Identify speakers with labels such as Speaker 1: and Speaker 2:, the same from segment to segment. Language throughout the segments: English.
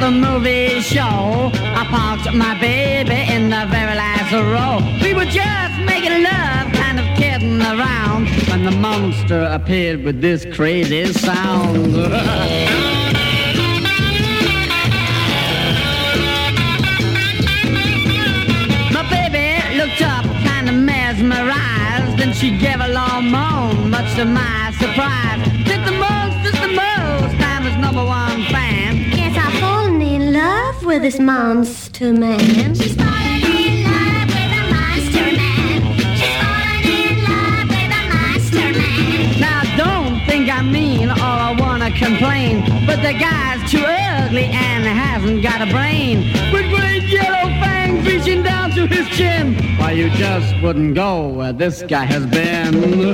Speaker 1: the movie show. I parked my baby in the very last row. We were just making love, kind of kidding around, when the monster appeared with this crazy sound. My baby looked up, kind of mesmerized, and she gave a long moan, much to my surprise. Did the most, I'm his number one fan.
Speaker 2: Yes, I've fallen in love with this monster man.
Speaker 3: She's fallen in love with a monster man. She's fallen in love with a monster man.
Speaker 1: Now don't think I mean or I wanna complain, but the guy's too ugly and hasn't got a brain. With great yellow fangs reaching down to his chin. Why, you just wouldn't go where this guy has been.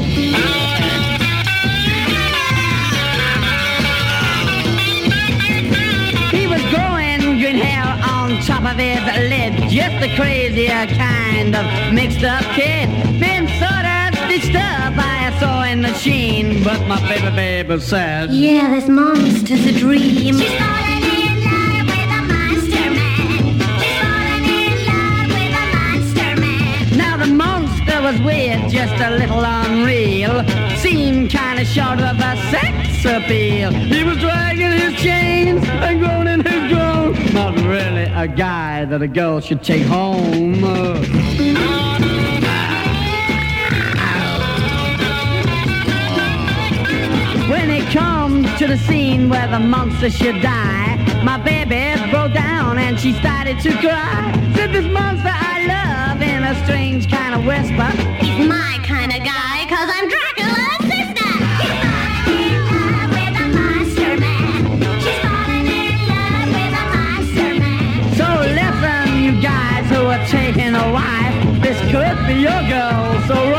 Speaker 1: Green hair on top of his lid, just a crazier kind of mixed up kid. Been sort of stitched up by a sewing machine, but my baby said,
Speaker 2: yeah, this monster's a dream.
Speaker 3: She's fallen in love with a monster man. She's fallen in love with a monster man.
Speaker 1: Now the monster was weird, just a little unreal. Seemed kind of short of a sex appeal. He was dragging his chains and groaning his groans. Not really a guy that a girl should take home. When it comes to the scene where the monster should die, my baby broke down and she started to cry. Said, this monster I love, in a strange kind of whisper.
Speaker 2: He's my kind of guy, 'cause I'm Dracula's sister.
Speaker 3: She's fallen in love with a monster man. She's fallen in love with a monster man.
Speaker 1: So listen, you guys who are taking a wife, this could be your girl, so